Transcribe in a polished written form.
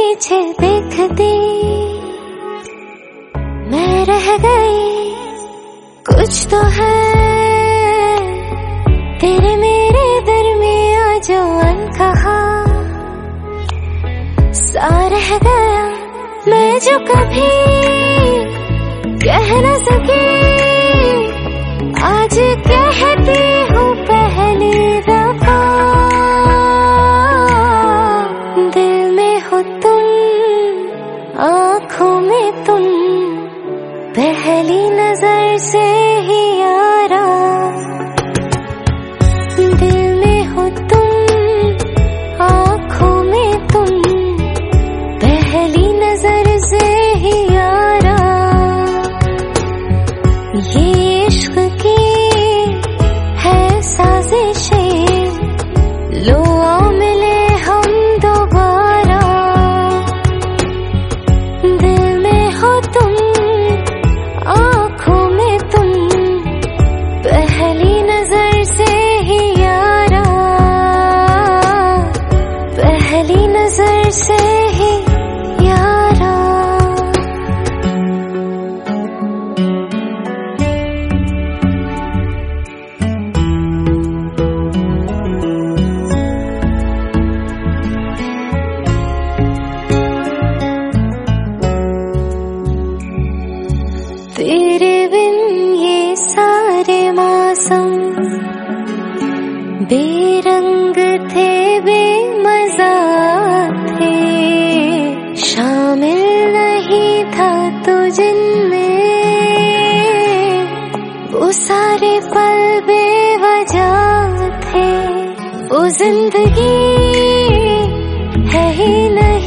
पीछे देखती मैं रह गई। कुछ तो है तेरे मेरे दरमियां जो अनकहा सा रह गया, मैं जो कभी कह न सकी आज कहती हूँ पहली दफा। दिल में हो तुम, आँखों में तुम, पहली नजर से ही यारा। दिल में हो तुम, आँखों में तुम, पहली नजर से ही यारा। ये इश्क की है साजिशें, लो आओ मिले हम दोबारा। दिल में हो तुम, आँखों में तुम, पहली नजर से ही यारा। पहली नजर से ही यारा। तेरे बिन ये सारे मौसम बेरंग थे, बेमजा थे। शामिल नहीं था तू जिनमें, वो सारे पल बेवजह थे। वो जिंदगी है ही नहीं।